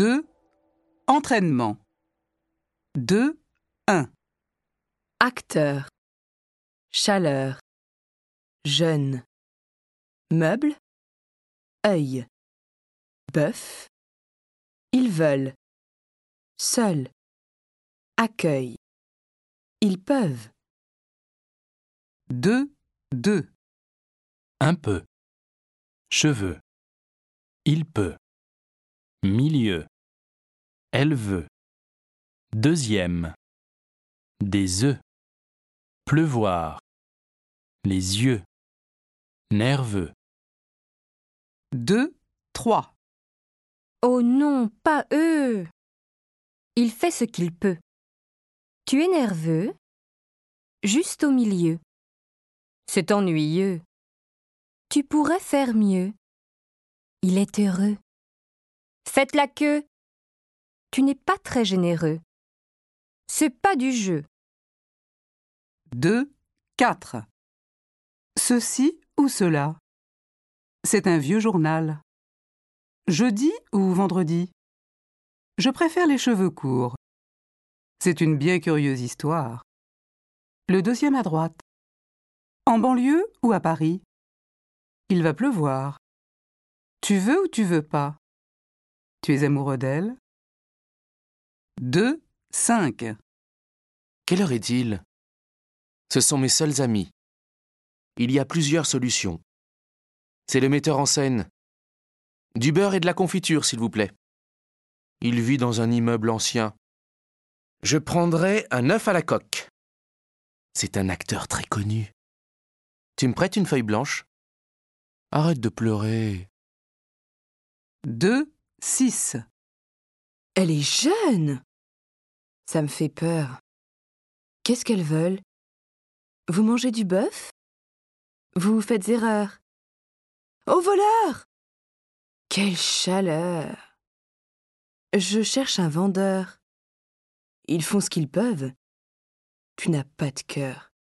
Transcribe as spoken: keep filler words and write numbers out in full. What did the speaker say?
deux. Entraînement. deux. un. Acteur. Chaleur. Jeune. Meuble. Œil. Bœuf. Ils veulent. Seul. Accueil. Ils peuvent. deux. deux. Un peu. Cheveux. Il peut. Milieu. Elle veut. Deuxième. Des œufs. Pleuvoir. Les yeux. Nerveux. deux. trois. Oh non, pas eux. Il fait ce qu'il peut. Tu es nerveux? Juste au milieu. C'est ennuyeux. Tu pourrais faire mieux. Il est heureux. Faites la queue. Tu n'es pas très généreux. C'est pas du jeu. deux. quatre. Ceci ou cela. C'est un vieux journal. Jeudi ou vendredi? Je préfère les cheveux courts. C'est une bien curieuse histoire. Le deuxième à droite. En banlieue ou à Paris? Il va pleuvoir. Tu veux ou tu veux pas? Tu es amoureux d'elle? deux. cinq. Quelle heure est-il? Ce sont mes seuls amis. Il y a plusieurs solutions. C'est le metteur en scène. Du beurre et de la confiture, s'il vous plaît. Il vit dans un immeuble ancien. Je prendrai un œuf à la coque. C'est un acteur très connu. Tu me prêtes une feuille blanche? Arrête de pleurer. deux. six. Elle est jeune. Ça me fait peur. Qu'est-ce qu'elles veulent? Vous mangez du bœuf? Vous faites erreur. Au voleur! Quelle chaleur! Je cherche un vendeur. Ils font ce qu'ils peuvent. Tu n'as pas de cœur.